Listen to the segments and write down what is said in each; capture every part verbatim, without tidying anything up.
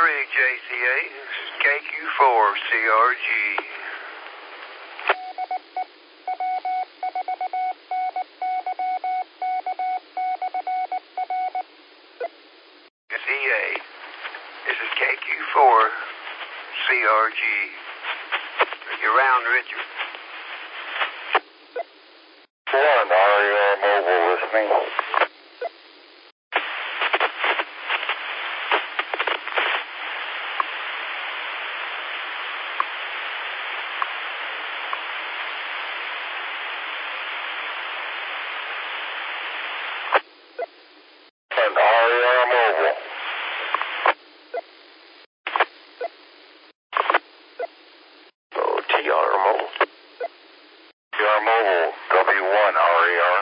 rig, J C A. This is K Q four C R G. C A. This is K Q four C R G. Are you around, Richard? One, R E R Mobile listening. And R E R Mobile. Oh, T R Mobile. T R Mobile, W one R E R.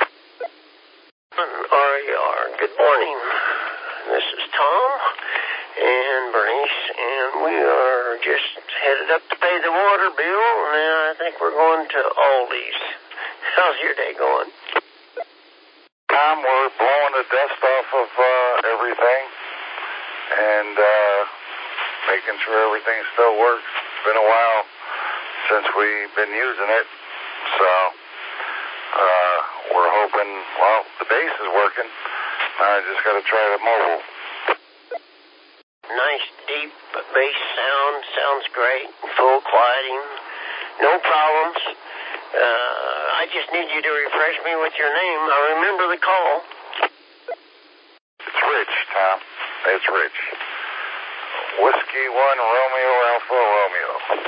R E R, good morning. This is Tom and Bernice, and we are just headed up to pay the water bill, and I think we're going to Aldi's. How's your day going? Tom, we're blowing the dust off of uh, everything and uh, making sure everything still works. It's been a while since we've been using it, so uh, we're hoping, well, the base is working. I just got to try the mobile. Nice deep bass sound, sounds great, full quieting, no problems. Uh, I just need you to refresh me with your name. I remember the call. It's Rich, Tom. It's Rich. Whiskey one Romeo Alpha Romeo.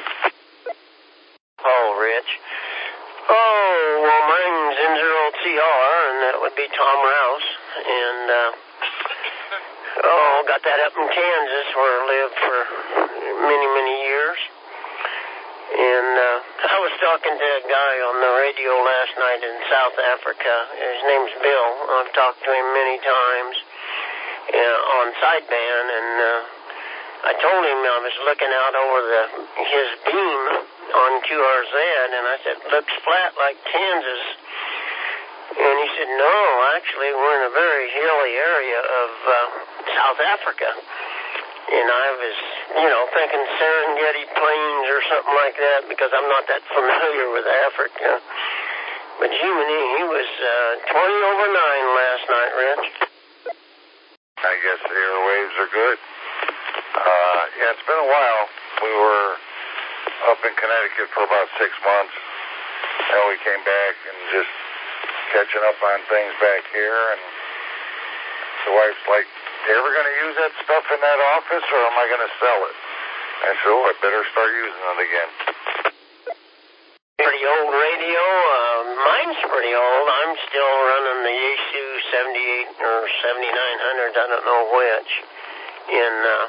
Oh, Rich. Oh, well, mine's N zero T R, and that would be Tom Rouse. And, uh, oh, got that up in Kansas where I lived for many, many years. And uh, I was talking to a guy on the radio last night in South Africa. His name's Bill. I've talked to him many times uh, on sideband, and uh, I told him I was looking out over the his beam on Q R Z, and I said, looks flat like Kansas. And he said, no, actually, we're in a very hilly area of uh, South Africa. And I was, you know, thinking Serengeti Plains or something like that, because I'm not that familiar with Africa. But Jiminy, he was uh, twenty over nine last night, Rich. I guess the airwaves are good. Uh, yeah, it's been a while. We were up in Connecticut for about six months. Then we came back and just catching up on things back here. And the wife's like, you ever going to use that stuff in that office, or am I going to sell it? I said, oh, I better start using it again. Pretty old radio. Uh, mine's pretty old. I'm still running the Yaesu seventy-eight or seventy-nine hundred, I don't know which. In, uh,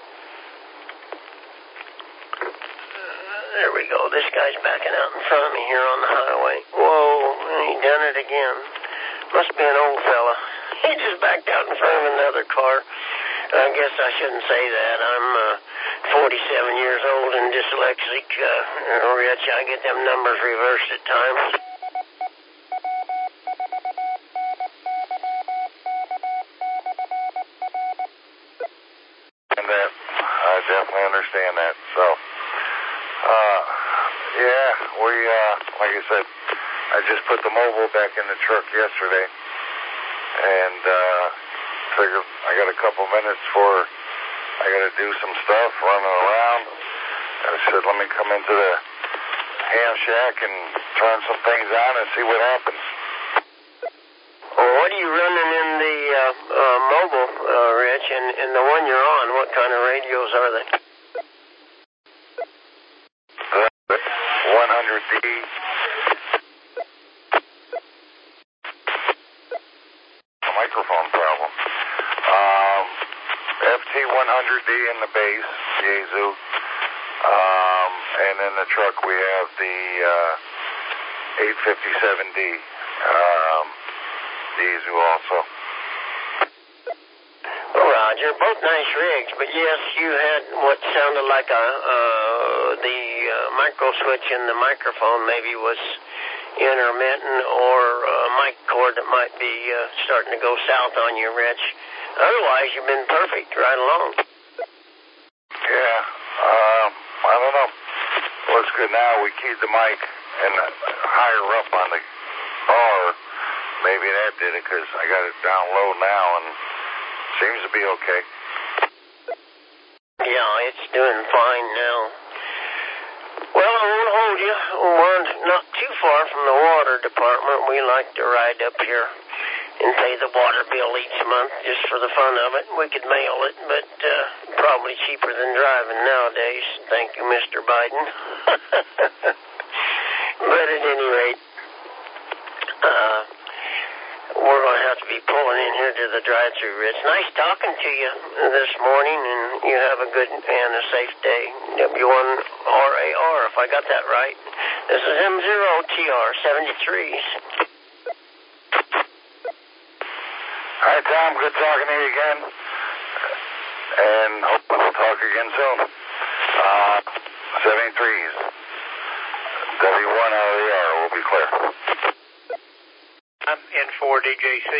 there we go. This guy's backing out in front of me here on the highway. Whoa, he done it again. Must be an old fella. He just backed out in front of another car. I guess I shouldn't say that. I'm uh, forty-seven years old and dyslexic. Uh, Rich, I get them numbers reversed at times. And that, I definitely understand that. So, uh, yeah, we, uh, like I said, I just put the mobile back in the truck yesterday. And uh, figured I got a couple minutes for I got to do some stuff, running around. I said, let me come into the ham shack and turn some things on and see what happens. Well, what are you running in the uh, uh, mobile, uh, Rich, and, and the one you're on? What kind of radios are they? The one hundred D. Microphone problem. Um, F T one hundred D in the base, Yaesu. Um, and in the truck we have the uh, eight fifty-seven D, um, Yaesu also. Well, Roger, both nice rigs, but yes, you had what sounded like a uh, the uh, micro switch in the microphone maybe was intermittent, or a mic cord that might be uh, starting to go south on you, Rich. Otherwise, you've been perfect right along. now we keyed the mic and higher up on the bar. Maybe that did it because I got it down low now and seems to be okay. Yeah, it's doing fine now. Well, I won't hold you. We're not too far from the water department. We like to ride up here and pay the water bill each month just for the fun of it. We could mail it, but uh, probably cheaper than driving nowadays. Thank you, Mister Biden. But at any rate, uh, we're going to have to be pulling in here to the drive-thru. It's nice talking to you this morning, and you have a good and a safe day. W one R A R, if I got that right. This is M zero T R seventy-threes. Hi, Tom. Good talking to you again. And hope we'll talk again soon. Uh, seventy-threes. W one R A R will be clear. I'm in for D J C.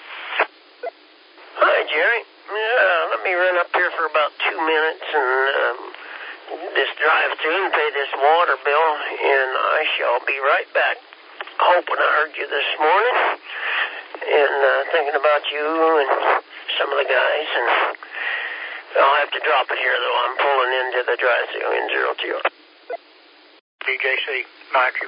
Hi, Jerry. Yeah, let me run up here for about two minutes and um, just drive through and pay this water bill, and I shall be right back. Hoping I heard you this morning, and uh, thinking about you and some of the guys, and I'll have to drop it here, though. I'm pulling into the drive-thru in zero T R. D J C, Matthew.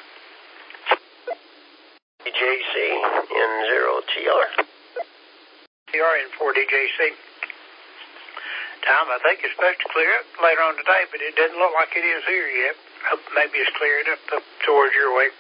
D J C in zero T R. T R in for D J C. Tom, I think it's supposed to clear up later on today, but it doesn't look like it is here yet. Hope maybe it's clearing up, up towards your way.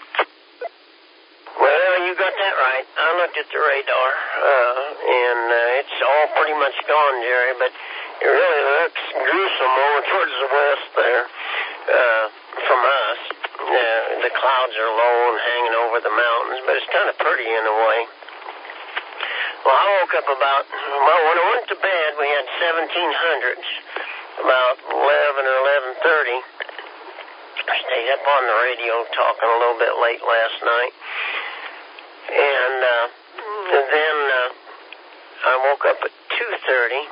Well, you got that right. I looked at the radar, uh, and uh, it's all pretty much gone, Jerry, but it really looks gruesome over towards the west there uh, from us. Uh, the clouds are low and hanging over the mountains, but it's kind of pretty in a way. Well, I woke up about, well, when I went to bed, we had seventeen hundreds, about eleven or eleven thirty. I stayed up on the radio talking a little bit late last night. And uh, then uh, I woke up at two thirty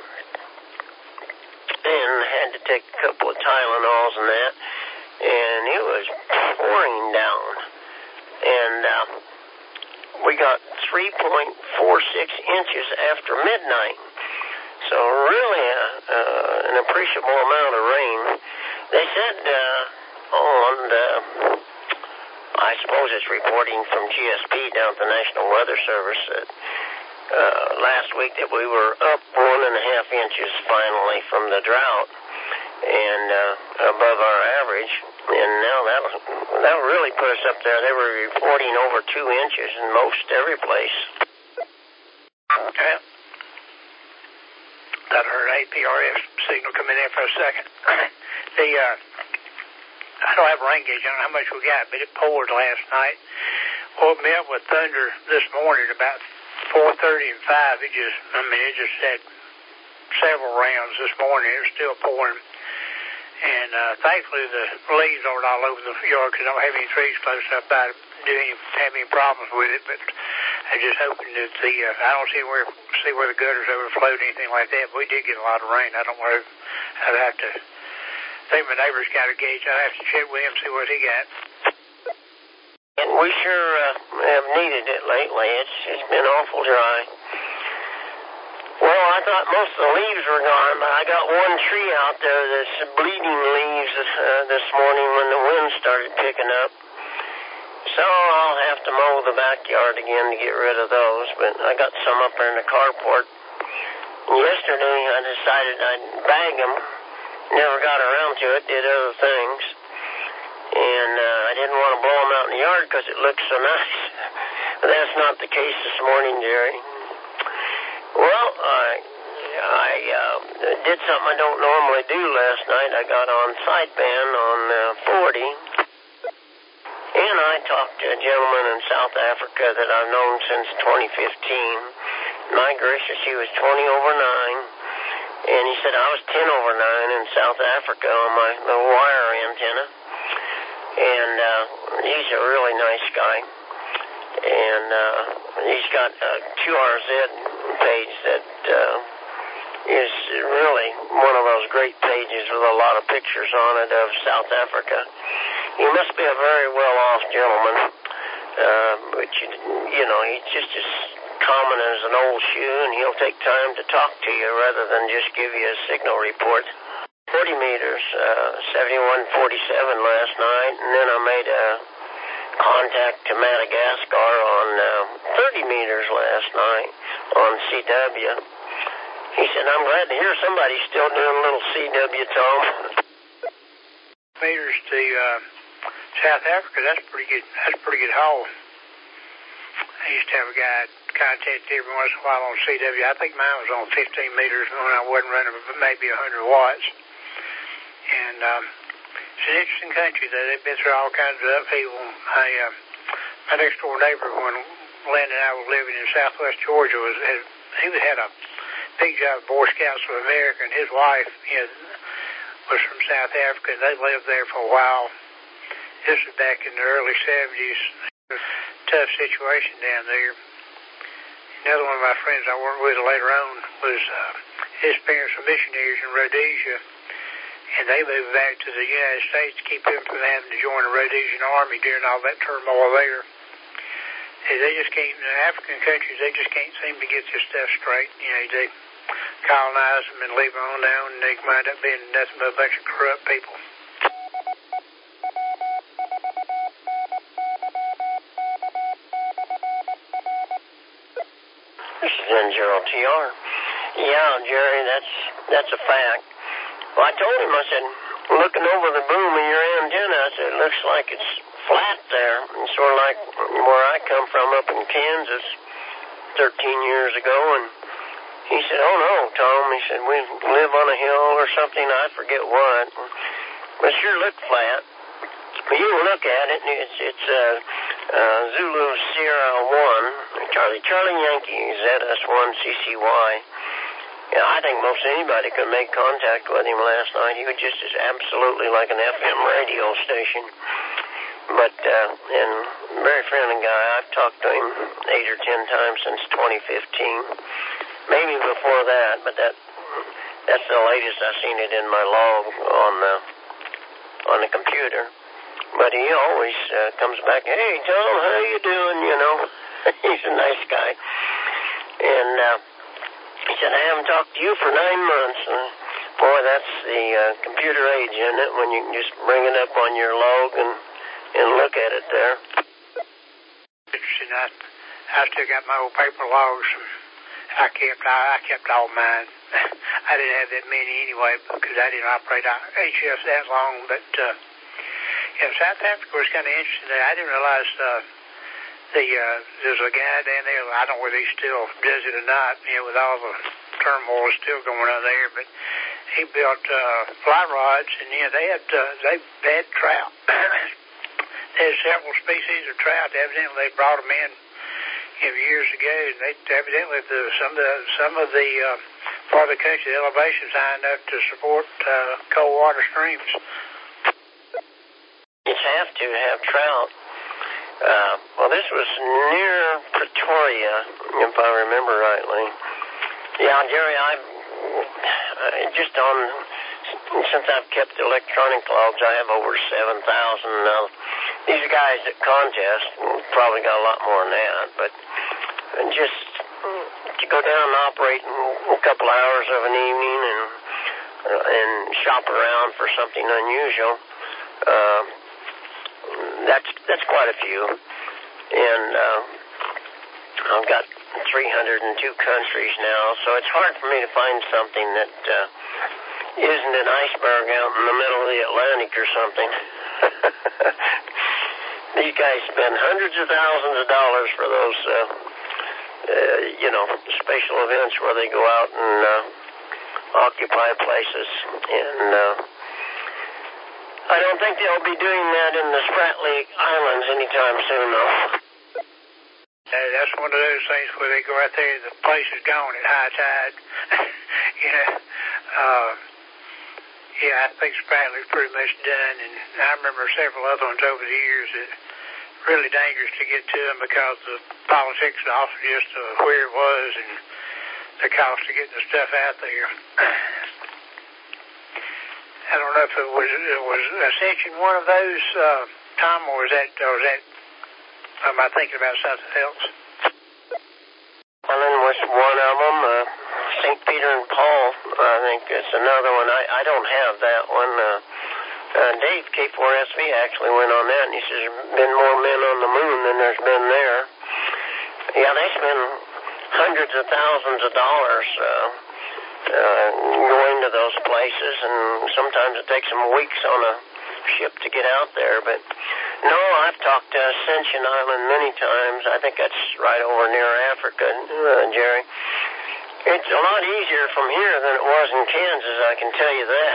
and had to take a couple of Tylenols and that. And it was pouring down. And uh, we got three point four six inches after midnight. So really a, uh, an appreciable amount of rain. They said uh, on the, I suppose it's reporting from G S P down at the National Weather Service that uh, last week that we were up one and a half inches finally from the drought and uh, above our average. And now that'll, that'll really put us up there. They were reporting over two inches in most every place. Okay. Got her A P R S signal coming in for a second. the, uh, I don't have a rain gauge. I don't know how much we got, but it poured last night. Woke me up with thunder this morning about four thirty and five. It just, I mean, it just had several rounds this morning. It was still pouring. And uh, thankfully the leaves aren't all over the yard because I don't have any trees close enough by to do any, have any problems with it. But I'm just hoping that the, uh, I don't see where see where the gutters overflowed or anything like that. But we did get a lot of rain. I don't know. I'd have to, I think my neighbor's got a gauge. I'd have to check with him, see what he got. And we sure uh, have needed it lately. It's It's been awful dry. Well, I thought most of the leaves were gone, but I got one tree out there that's bleeding leaves uh, this morning when the wind started picking up. So I'll have to mow the backyard again to get rid of those, but I got some up there in the carport. And yesterday I decided I'd bag them. Never got around to it, did other things. And uh, I didn't want to blow them out in the yard because it looked so nice. But that's not the case this morning, Jerry. Well, I, I uh, did something I don't normally do last night. I got on sideband on uh, forty, and I talked to a gentleman in South Africa that I've known since twenty fifteen. My gracious, he was twenty over nine, and he said I was ten over nine in South Africa on my little wire antenna, and uh, he's a really nice guy. And uh, he's got a Q R Z page that uh, is really one of those great pages with a lot of pictures on it of South Africa. he must be a very well-off gentleman, uh, but, you, you know, he's just as common as an old shoe, and he'll take time to talk to you rather than just give you a signal report. forty meters, uh, seventy-one forty-seven last night, and then I made a contact to Madagascar on uh, thirty meters last night on C W. He said, I'm glad to hear somebody's still doing a little C W, Tom. Meters to uh, South Africa, that's pretty good. That's a pretty good haul. I used to have a guy contact every once in a while on C W. I think mine was on fifteen meters when I wasn't running maybe one hundred watts. And um, it's an interesting country. They've been through all kinds of upheaval. I, uh, my next door neighbor, when Lynn and I were living in southwest Georgia, was had, he had a big job with Boy Scouts of America, and his wife, you know, was from South Africa, and they lived there for a while. This was back in the early seventies. Tough situation down there. Another one of my friends I worked with later on was uh, his parents were missionaries in Rhodesia, and they moved back to the United States to keep him from having to join the Rhodesian army during all that turmoil there. And they just can't, in African countries, they just can't seem to get this stuff straight. You know, they colonize them and leave them on down, and they wind up being nothing but a bunch of corrupt people. This is N zero T R. Yeah, Jerry, that's that's a fact. Well, I told him, I said, looking over the boom of your antenna, I said, it looks like it's flat there. And sort of like where I come from up in Kansas thirteen years ago. And he said, oh, no, Tom. He said, we live on a hill or something. I forget what. But it sure looked flat. But you can look at it, and it's, it's uh, uh, Zulu Sierra one, Charlie, Charlie Yankee, Z S one C C Y. Yeah, I think most anybody could make contact with him last night. He was just as absolutely like an F M radio station. But, uh, and very friendly guy. I've talked to him eight or ten times since twenty fifteen. Maybe before that, but that that's the latest I've seen it in my log on the, on the computer. But he always uh, comes back, hey, Tom, how you doing, you know? He's a nice guy. And, uh, he said, I haven't talked to you for nine months. And boy, that's the uh, computer age, isn't it? When you can just bring it up on your log and, and look at it there. Interesting. I, I still got my old paper logs. I kept I, I kept all mine. I didn't have that many anyway because I didn't operate H F that long. But uh, yeah, South Africa was kind of interesting. I didn't realize uh, the uh, there's a guy down there. I don't know whether he still does it or not. You know, with all the turmoil still going on there, but he built uh, fly rods, and yeah, they had uh, they had trout. They had several species of trout. Evidently, they brought them in, you know, years ago. And they evidently the, some of the some of the uh, part of the country, the elevation's high enough to support uh, cold water streams. You have to have trout. Uh, well, this was near Pretoria, if I remember rightly. Yeah, Jerry, I've uh, just on, since I've kept electronic logs, I have over seven thousand. Now, these guys that contest probably got a lot more than that, but just to go down and operate in a couple hours of an evening and, uh, and shop around for something unusual, uh, That's that's quite a few, and uh, I've got three hundred two countries now, so it's hard for me to find something that uh, isn't an iceberg out in the middle of the Atlantic or something. These guys spend hundreds of thousands of dollars for those, uh, uh, you know, special events where they go out and uh, occupy places, and uh, I don't think they'll be doing that in the Spratly Islands anytime soon, though. Uh, that's one of those things where they go out there, the place is gone at high tide. you know, uh, yeah, I think Spratly's pretty much done, and I remember several other ones over the years that really dangerous to get to them because the politics and also just uh, where it was and the cost of getting the stuff out there. I don't know if it was it was Ascension one of those, uh, Tom, or was that or was that? Am I thinking about something else? Allen was one of them. Uh, Saint Peter and Paul, I think it's another one. I, I don't have that one. Uh, uh, Dave, K four S V, actually went on that, and he says there's been more men on the moon than there's been there. Yeah, they spend hundreds of thousands of dollars uh, uh, going to those places, and sometimes it takes them weeks on a ship to get out there. But no, I've talked to Ascension Island many times. I think that's right over near Africa, uh, Jerry. It's a lot easier from here than it was in Kansas, I can tell you that.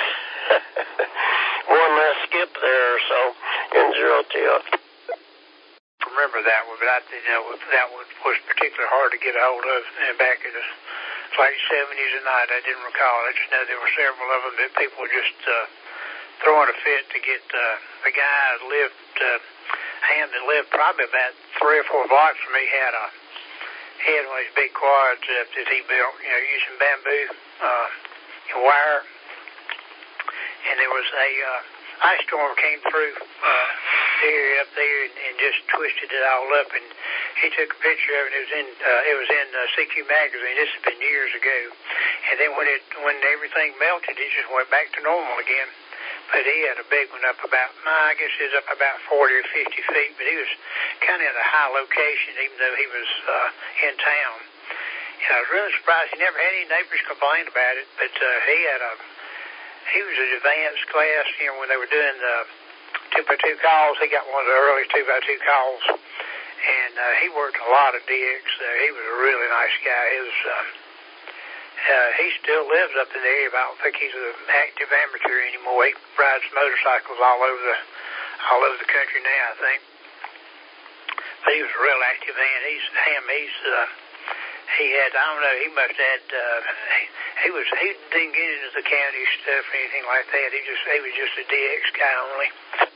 One less skip there or so in Zero T O. Remember that one, but I, you know, that one was particularly hard to get a hold of back in the late seventies and night. I didn't recall. I just know there were several of them that people were just uh, throwing a fit to get. Uh, a guy that lived, uh, Ham that lived probably about three or four blocks from me had a he had one of these big quads uh, that he built, you know, using bamboo uh, and wire. And there was a uh, ice storm came through uh, the area up there and, and just twisted it all up. And he took a picture of it. It was in uh, it was in uh, C Q magazine. This has been years ago. And then when it when everything melted, it just went back to normal again. But he had a big one up about, I guess it was up about forty or fifty feet. But he was kind of in a high location, even though he was uh, in town. And I was really surprised. He never had any neighbors complain about it. But uh, he had a He was an advanced class, you know, when they were doing the two by two calls. He got one of the early two by two calls, and uh, he worked a lot of D X there. He was a really nice guy. He was, uh, uh, he still lives up in the area, but I don't think he's an active amateur anymore. He rides motorcycles all over the all over the country now, I think. But he was a real active man. He's him. He's uh, he had I don't know. He must have had. Uh, he, He was he didn't get into the county stuff or anything like that. He just he was just a D X guy only.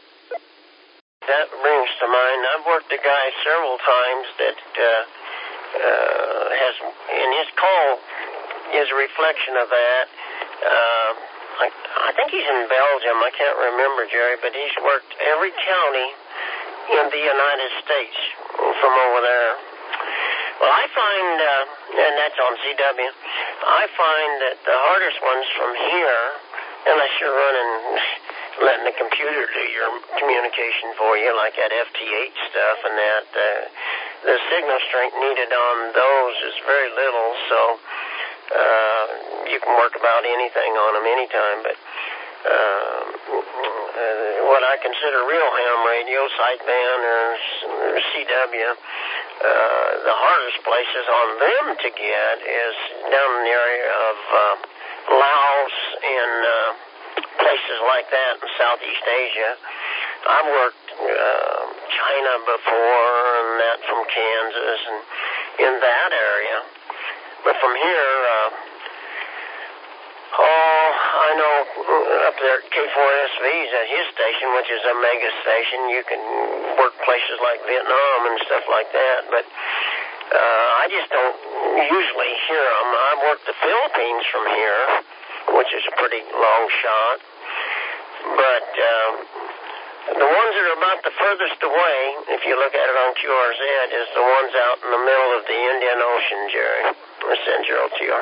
That brings to mind, I've worked a guy several times that uh, uh, has, in his call, is a reflection of that. Uh, I, I think he's in Belgium. I can't remember, Jerry, but he's worked every county in the United States from over there. Well, I find, uh, and that's on C W, I find that the hardest ones from here, unless you're running, letting the computer do your communication for you, like that F T H stuff and that, uh, the signal strength needed on those is very little, so uh, you can work about anything on them anytime, but uh, what I consider real ham radio, sideband or C W, uh, the hardest places on them to get is down in the area of uh, Laos and uh, places like that in Southeast Asia. I've worked uh, China before and that from Kansas and in that area. But from here, uh, oh, I know up there at K four S V's at his station, which is a mega station, you can work places like Vietnam and stuff like that. But uh, I just don't usually hear them. I've worked the Philippines from here, which is a pretty long shot. But uh, the ones that are about the furthest away, if you look at it on Q R Z, is the ones out in the middle of the Indian Ocean, Jerry. Send your O T R.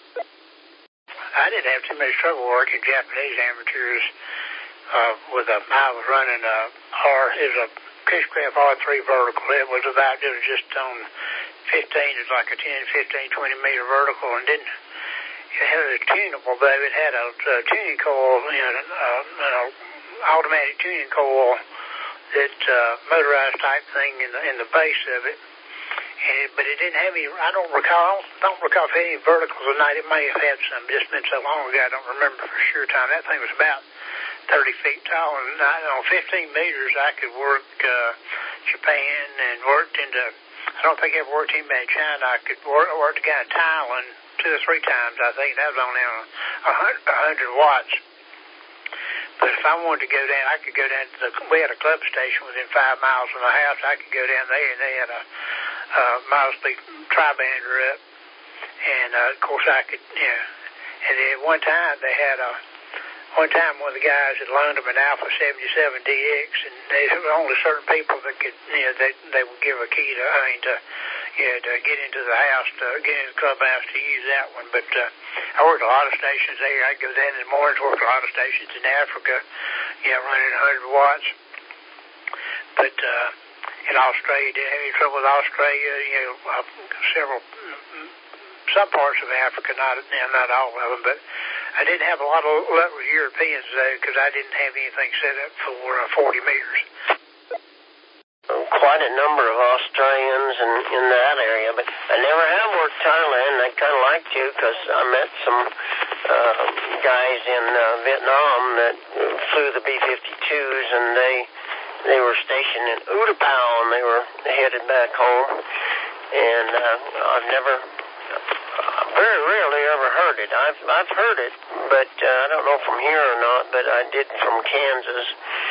I didn't have too much trouble working Japanese amateurs uh, with a, I was running a R, it was a Fishcraft R three vertical. It was about, it was just on fifteen, it was like a ten, fifteen, twenty meter vertical, and didn't, it had a tunable, though. It had a, a tuning coil, you know, uh, an automatic tuning coil, that uh, motorized type thing in the, in the base of it. And it, but it didn't have any, I don't recall, I don't recall if it had any verticals or not. It may have had some, just been so long ago, I don't remember for sure time. That thing was about thirty feet tall, and I, on fifteen meters, I could work uh, Japan and worked into, I don't think I ever worked anybody in China. I could work, worked a guy in Thailand two or three times, I think. That was only on a hundred watts. But if I wanted to go down, I could go down to the, we had a club station within five miles of my house. I could go down there, and they had a uh, mile-speed tri-bander up. And, uh, of course, I could, you know, and then at one time they had a, one time one of the guys had loaned them an Alpha seventy-seven D X, and there were only certain people that could, you know, they, they would give a key to, I mean, to, you know, to get into the house, to get into the clubhouse to use that one. But uh, I worked a lot of stations there. I'd go down in the mornings, worked a lot of stations in Africa, you know, running one hundred watts. But uh, in Australia, didn't have any trouble with Australia, you know, uh, several, some parts of Africa, not, you know, not all of them, but I didn't have a lot of luck with Europeans though, because I didn't have anything set up for uh, forty meters. Quite a number of Australians in, in that area, but I never have worked Thailand. I kind of like to, because I met some uh, guys in uh, Vietnam that flew the B fifty-twos, and they they were stationed in Utapao, and they were headed back home. And uh, I've never, uh, very rarely ever heard it. I've I've heard it, but uh, I don't know from here or not. But I did from Kansas.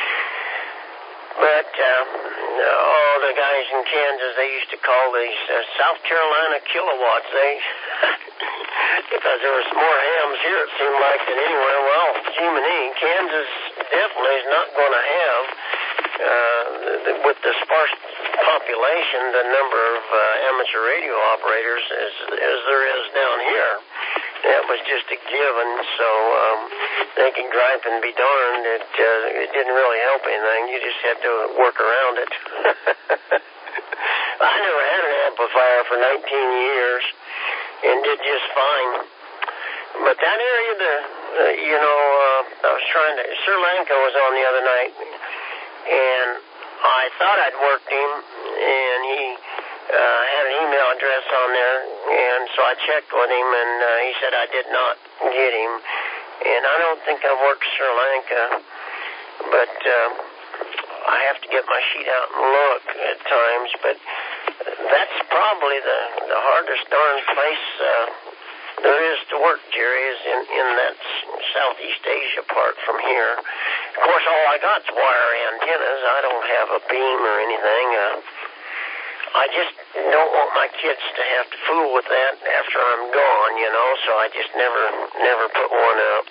But uh, all the guys in Kansas, they used to call these uh, South Carolina kilowatts. They because there was more hams here, it seemed like, than anywhere. Well, Jiminy, Kansas definitely is not going to have, uh, the, with the sparse population, the number of uh, amateur radio operators as, as there is down here. That was just a given, so um, they can gripe and be darned. It, uh, it didn't really help anything. You just had to work around it. I never had an amplifier for nineteen years and did just fine. But that area, the uh, you know, uh, I was trying to, Sri Lanka was on the other night, and I thought I'd worked him, and he uh, had an email address on there, and so I checked with him, and uh, he said I did not get him. And I don't think I've worked Sri Lanka, but uh, I have to get my sheet out and look at times. But that's probably the, the hardest darn place uh, there is to work, Jerry, is in, in that Southeast Asia part from here. Of course, all I got's wire antennas. I don't have a beam or anything. Uh, I just don't want my kids to have to fool with that after I'm gone, you know, so I just never, never put one up.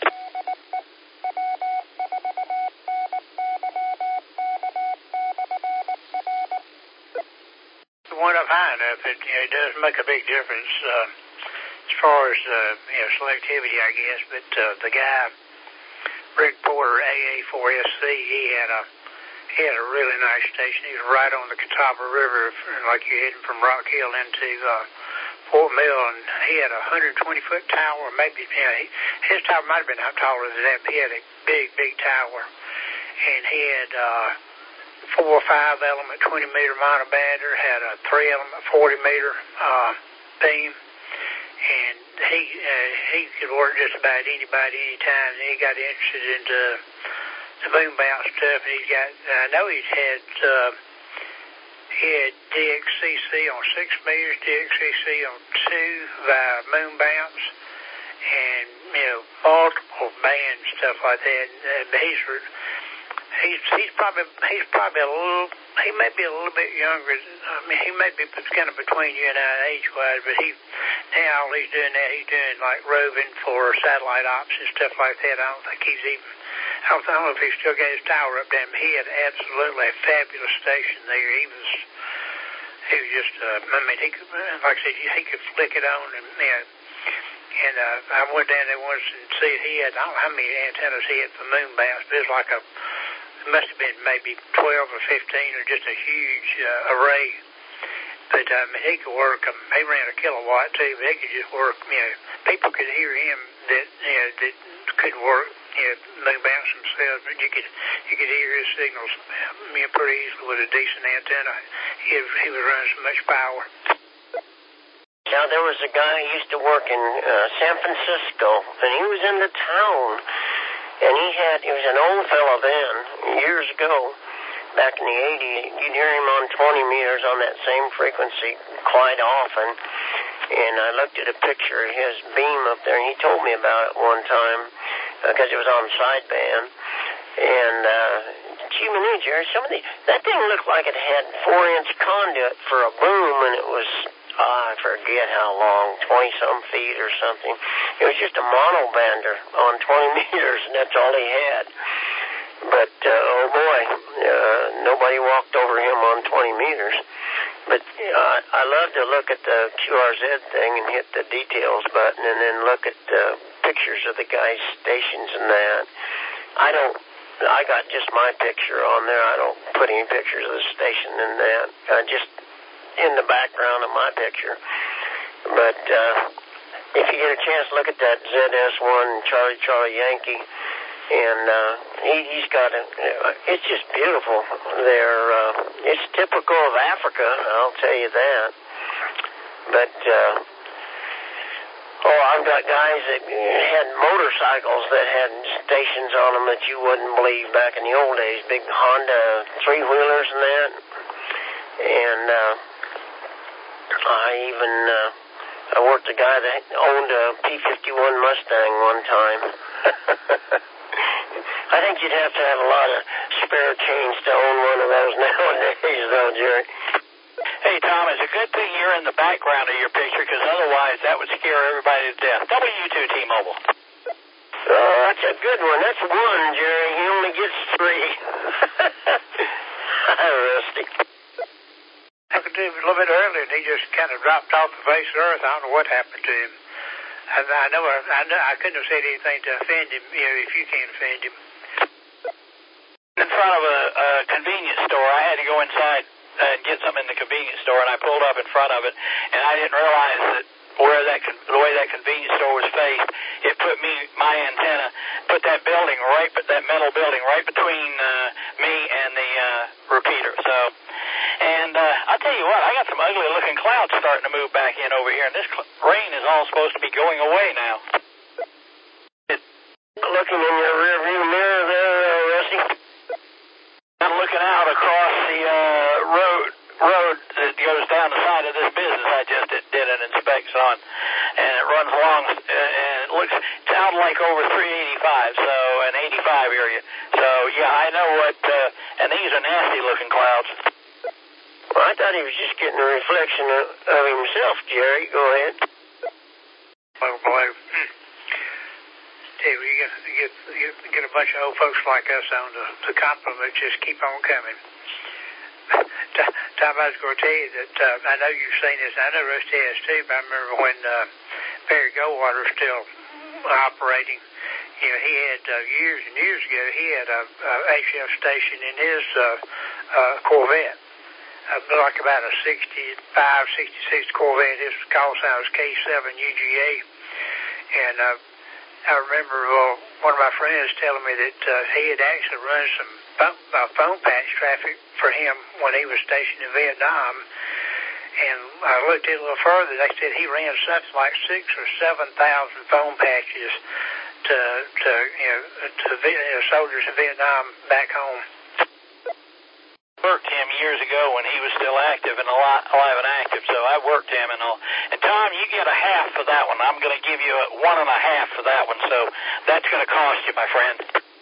The one up high enough, it, you know, it does make a big difference uh, as far as, uh, you know, selectivity, I guess, but uh, the guy, Rick Porter, A A four S C, he had a He had a really nice station. He was right on the Catawba River, like you're heading from Rock Hill into uh, Fort Mill, and he had a one hundred twenty foot tower. Maybe, you know, he, his tower might have been out taller than that, but he had a big, big tower. And he had uh, four or five element twenty meter monobander, had a three element forty meter uh, beam, and he uh, he could work just about anybody, anytime. And he got interested into the boom bounce stuff, and he's got, I know he's had, uh, he had D X C C on six meters, D X C C on two via moon bounce, and, you know, multiple band stuff like that. And he's, he's, he's probably, he's probably a little, he may be a little bit younger. I mean, he may be kind of between you and I age-wise, but he, now all he's doing now, he's doing like roving for satellite ops and stuff like that. I don't think he's even, I don't, I don't know if he's still got his tower up there, but he had absolutely a fabulous station there. He was, he was just, uh, I mean, he could, like I said, he could flick it on, and, you know, and uh, I went down there once and see it. He had, I don't know how many antennas he had for moon bounce, but it was like a, it must have been maybe twelve or fifteen, or just a huge uh, array. But um, he could work them. He ran a kilowatt too, but he could just work. You know, people could hear him that, you know, that couldn't work, you know, moon bounce themselves, but you could you could hear his signals, you know, pretty easily with a decent antenna. He he was running so much power. Now, there was a guy who used to work in uh, San Francisco, and he was in the town, and he had, he was an old fellow then, years ago, back in the eighties. You'd hear him on twenty meters on that same frequency quite often, and I looked at a picture of his beam up there, and he told me about it one time, because uh, it was on sideband, and, uh, gee, Jerry, some of the, that thing looked like it had four inch conduit for a boom, and it was oh, I forget how long, twenty-some feet or something. It was just a monobender on twenty meters, and that's all he had. But, uh, oh boy, uh, nobody walked over him on twenty meters. But you know, I, I love to look at the Q R Z thing and hit the details button and then look at uh, pictures of the guys' stations and that. I don't, I got just my picture on there. I don't put any pictures of the station in that. Uh, just in the background of my picture. But uh, if you get a chance, look at that Z S one Charlie Charlie Yankee. And uh, he, he's got a, it's just beautiful there. Uh, it's typical of Africa, I'll tell you that. But, uh, oh, I've got guys that had motorcycles that had stations on them that you wouldn't believe back in the old days, big Honda three-wheelers and that. And uh, I even, uh, I worked a guy that owned a P fifty-one Mustang one time. I think you'd have to have a lot of spare change to own one of those nowadays, though, Jerry. Hey, Tom, it's a good thing you're in the background of your picture, because otherwise that would scare everybody to death. W two T-Mobile. Oh, that's a good one. That's one, Jerry. He only gets three. Hi, Rusty. I could do it a little bit earlier, and he just kind of dropped off the face of the earth. I don't know what happened to him. I, I know I, I know I couldn't have said anything to offend him, you know, if you can't offend him. In front of a, a convenience store, I had to go inside and get something in the convenience store, and I pulled up in front of it, and I didn't realize that where that the way that convenience store was faced, it put me my antenna, put that building right, that metal building right between uh, me and the uh, repeater. So, and uh, I'll tell you what, I got some ugly looking clouds starting to move back in over here, and this cl- rain is all supposed to be going away now. Looking in your rear view mirror there, uh, Rusty? I'm looking out across the uh, road road that goes down the side of this business I just did, did an inspection on, and it runs along, uh, and it looks sound like over three eighty-five, so an eighty-five area. So yeah, I know what, uh, and these are nasty looking clouds. Well, I thought he was just getting a reflection of, of himself, Jerry. Go ahead. Well, boy. You get, you get, you get a bunch of old folks like us on the, the compliments just keep on coming. Tom, I was going to tell you that uh, I know you've seen this. I know Rusty has too, but I remember when uh, Perry Goldwater was still operating. You know, he had uh, years and years ago, he had a, a H F station in his uh, uh, Corvette, uh, like about a sixty-five, sixty-six Corvette. His call sign was K seven U G A, and uh, I remember uh, one of my friends telling me that uh, he had actually run some phone, uh, phone patch traffic for him when he was stationed in Vietnam. And I looked at it a little further. They said he ran something like six or seven thousand phone patches to to you know to you know, soldiers in Vietnam back home. Worked him years ago when he was still active and alive, alive and active, so I worked him and all. And Tom, you get a half for that one. I'm going to give you a one and a half for that one, so that's going to cost you, my friend.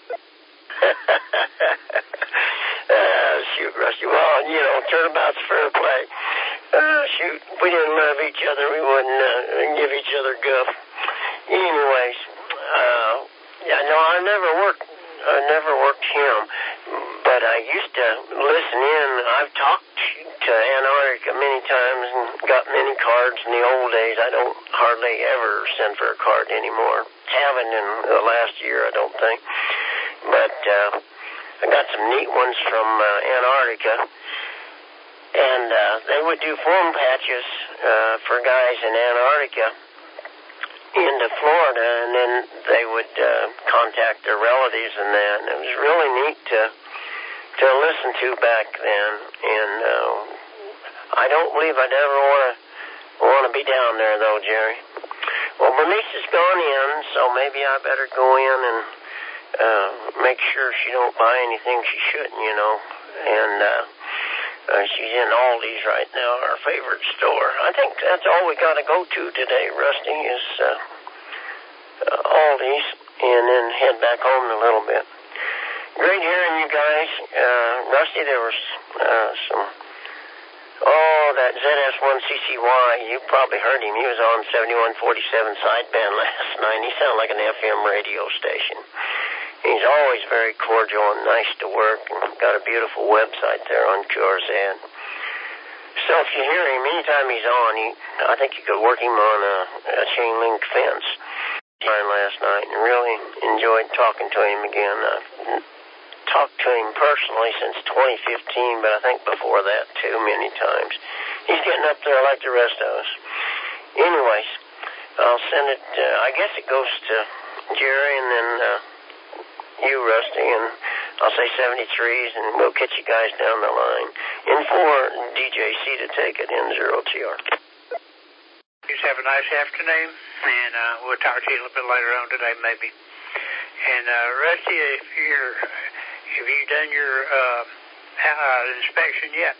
uh, shoot, Rusty. Well, you know, turnabout's fair play. Uh, shoot, if we didn't love each other, we wouldn't uh, give each other guff. Anyways, uh, yeah, no, I never worked. I never worked him, but I used to listen in. I've talked to Antarctica many times and got many cards in the old days. I don't hardly ever send for a card anymore. Haven't in the last year, I don't think. But uh, I got some neat ones from uh, Antarctica, and uh, they would do phone patches uh, for guys in Antarctica into Florida, and then they would uh, contact their relatives and that. And it was really neat to to listen to back then. And uh, I don't believe I'd ever want to want to be down there, though, Jerry. Well, Bernice's gone in, so maybe I better go in and uh, make sure she don't buy anything she shouldn't, you know. And uh, uh, she's in Aldi's right now, our favorite store. I think that's all we got to go to today, Rusty, is uh, uh, Aldi's, and then head back home in a little bit. Great hearing you guys. Uh, Rusty, there was uh, some, oh, that Z S one C C Y, you probably heard him. He was on seventy-one forty-seven sideband last night. He sounded like an F M radio station. He's always very cordial and nice to work, and got a beautiful website there on Q R Z. So if you hear him, anytime he's on, he, I think you could work him on a, a chain link fence. Last night and really enjoyed talking to him again. Uh, talked to him personally since twenty fifteen, but I think before that too many times. He's getting up there like the rest of us. Anyways, I'll send it, uh, I guess it goes to Jerry and then uh, you, Rusty, and I'll say seventy-threes, and we'll catch you guys down the line. In for D J C to take it, N zero T R. Just have a nice afternoon, and uh, we'll talk to you a little bit later on today, maybe. And uh, Rusty, if you're, have you done your uh, uh, inspection yet?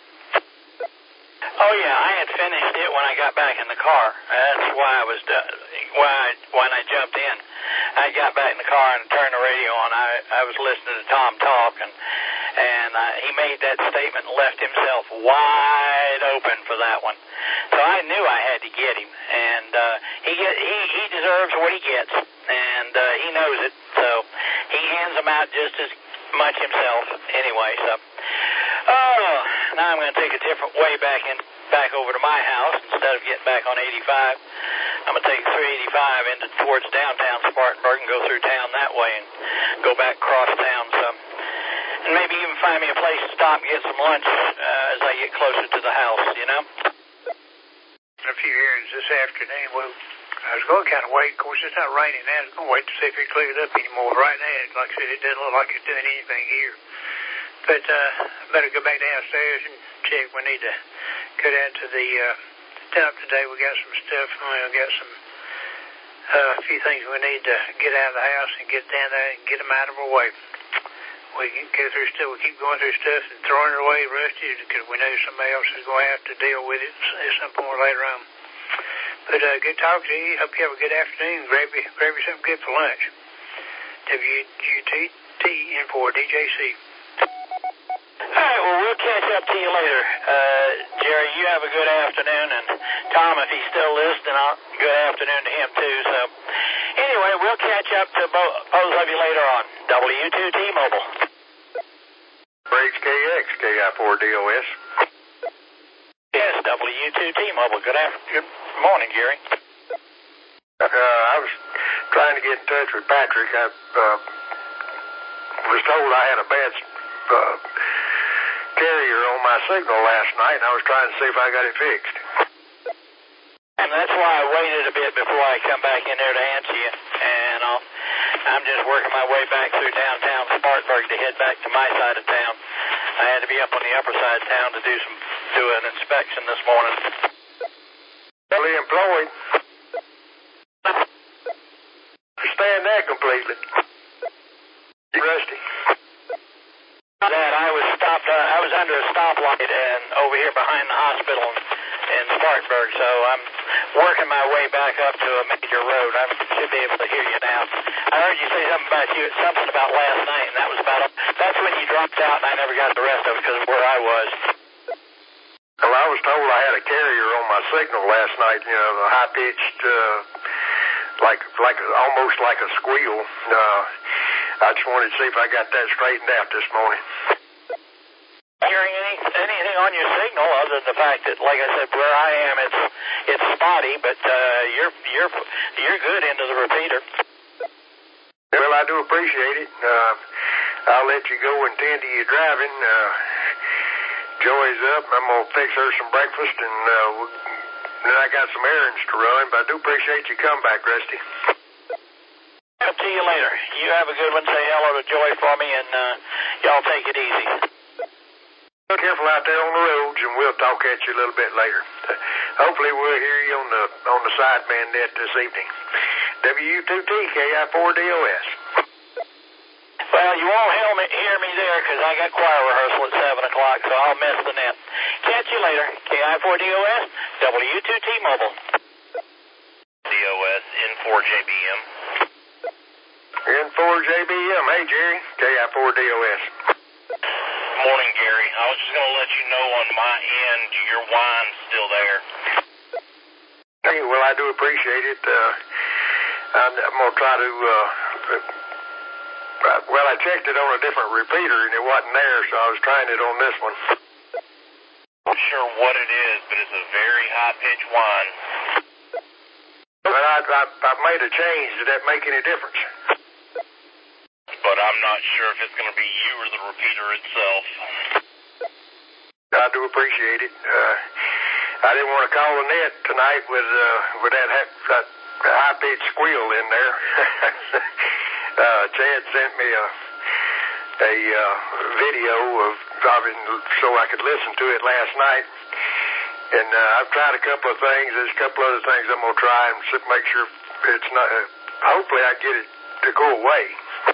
Oh yeah, I had finished it when I got back in the car. That's why I was done. Why I, when I jumped in, I got back in the car and turned the radio on. I I was listening to Tom talk, and and uh, he made that statement and left himself wide open for that one. So I knew I had to get him, and uh, he get he he deserves what he gets, and uh, he knows it. So he hands them out just as much himself anyway. So. Oh, now I'm going to take a different way back in, back over to my house instead of getting back on eighty-five. I'm going to take three eighty-five into towards downtown Spartanburg and go through town that way and go back across town some, and maybe even find me a place to stop and get some lunch uh, as I get closer to the house. You know. A few errands this afternoon. Well, I was going to kind of wait. Of course, it's not raining now. I was going to wait to see if it cleared up anymore. Right now, like I said, it doesn't look like it's doing anything here. But uh, I better go back downstairs and check. We need to go down to the uh, dump today. We got some stuff. We got some uh, a few things we need to get out of the house and get down there and get them out of our way. We can go through stuff. We keep going through stuff and throwing it away, Rusty, because we know somebody else is going to have to deal with it at some point later on. But uh, good talk to you. Hope you have a good afternoon. Grab you, grab you something good for lunch. W U T T in for D J C. All right, well, we'll catch up to you later. Uh, Jerry, you have a good afternoon, and Tom, if he's still listening, I'll, good afternoon to him, too. So, anyway, we'll catch up to both, both of you later on. W two T-Mobile. H K X, K I four D O S. Yes, W two T-Mobile. Good afternoon. Good morning, Jerry. Uh, I was trying to get in touch with Patrick. I uh, was told I had a bad uh, carrier on my signal last night, and I was trying to see if I got it fixed. And that's why I waited a bit before I come back in there to answer you. And I'll, I'm just working my way back through downtown Spartanburg to head back to my side of town. I had to be up on the upper side of town to do some do an inspection this morning. Fully employed. Understand that completely. Rusty. That I was stopped. Uh, I was under a stoplight and over here behind the hospital in Spartanburg, so I'm working my way back up to a major road. I should be able to hear you now. I heard you say something about you, something about last night, and that was about. That's when you dropped out, and I never got the rest of it because of where I was. Well, I was told I had a carrier on my signal last night. You know, the high pitched, uh, like like almost like a squeal. Uh, I just wanted to see if I got that straightened out this morning. Hearing any, anything on your signal other than the fact that, like I said, where I am, it's it's spotty, but uh, you're you're you're good into the repeater. Well, I do appreciate it. Uh, I'll let you go and tend to your driving. Uh, Joey's up. I'm gonna fix her some breakfast, and uh, we'll, then I got some errands to run. But I do appreciate you come back, Rusty. Up to you later. You have a good one. Say hello to Joy for me, and uh, y'all take it easy. Be careful out there on the roads, and we'll talk at you a little bit later. Hopefully, we'll hear you on the on the sideband net this evening. W two T K I four D O S. Well, you won't hear me, hear me there because I got choir rehearsal at seven o'clock, so I'll miss the net. Catch you later. K I four D O S, W two T-Mobile. D O S, N four J B M. N four J B M. Hey, Jerry. K I four D O S. Morning, Gary. I was just going to let you know on my end, your wine's still there. Hey, well, I do appreciate it. Uh, I'm, I'm going to try to, uh, uh, well, I checked it on a different repeater and it wasn't there, so I was trying it on this one. I'm not sure what it is, but it's a very high-pitched wine. But I, I, I made a change. Did that make any difference? But I'm not sure if it's going to be you or the repeater itself. I do appreciate it. Uh, I didn't want to call the net tonight with uh, with that, that high-pitched squeal in there. uh, Chad sent me a a uh, video of driving so I could listen to it last night. And uh, I've tried a couple of things. There's a couple other things I'm going to try and make sure it's not, uh, hopefully I get it to go away.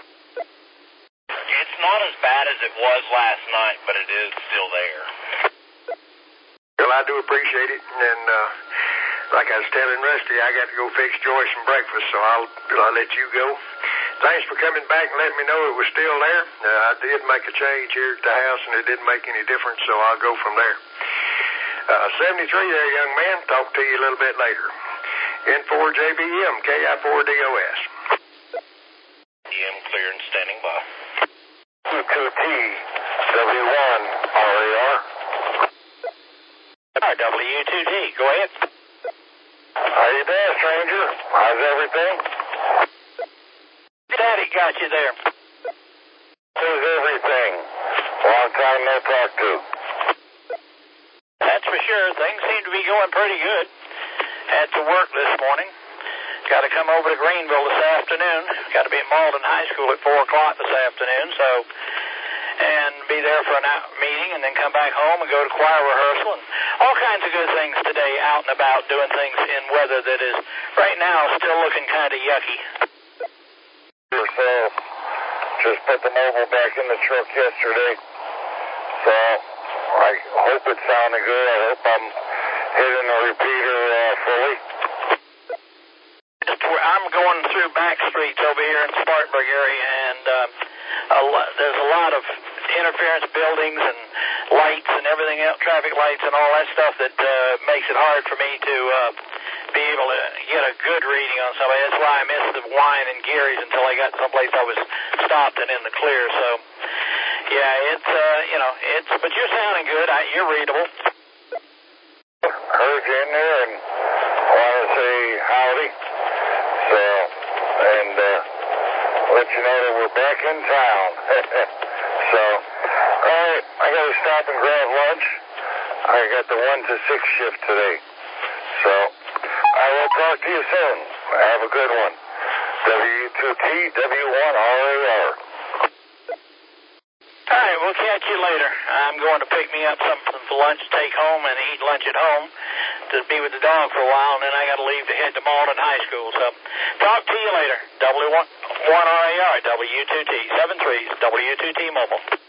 It's not as bad as it was last night, but it is still there. Well, I do appreciate it. And uh, like I was telling Rusty, I got to go fix Joyce some breakfast, so I'll, I'll let you go. Thanks for coming back and letting me know it was still there. Uh, I did make a change here at the house, and it didn't make any difference, so I'll go from there. Uh, seventy-three there, young man. Talk to you a little bit later. N four J B M, K I four D O S. E M clear and standing by. Q two T, W one, R A R. W two T, go ahead. How you doing, stranger? How's everything? Daddy got you there. How's everything? Long time no talk to. That's for sure. Things seem to be going pretty good. Had to work this morning. Got to come over to Greenville this afternoon. Got to be at Malden High School at four o'clock this afternoon, so, and be there for a meeting and then come back home and go to choir rehearsal and all kinds of good things today, out and about doing things in weather that is right now still looking kind of yucky. So, just put the mobile back in the truck yesterday, so I hope it's sounding good. I hope I'm hitting the repeater uh, fully. I'm going through back streets over here in Spartanburg area, and uh, a lot, there's a lot of interference buildings and lights and everything else, traffic lights and all that stuff that uh, makes it hard for me to uh, be able to get a good reading on somebody. That's why I missed the wine and Gary's until I got someplace I was stopped and in the clear. So, yeah, it's, uh, you know, it's, but you're sounding good. I, you're readable. Heard you in there and want to say howdy. So, and uh, let you know that we're back in town. So, all right, I got to stop and grab lunch. I got the one to six shift today. So, I will talk to you soon. Have a good one. W two T, W one R A R. All right, we'll catch you later. I'm going to pick me up something for lunch, take home, and eat lunch at home to be with the dog for a while, and then I got to leave to head to Malden High School. So, talk to you later. W one R A R, W two T, seven threes, W two T Mobile.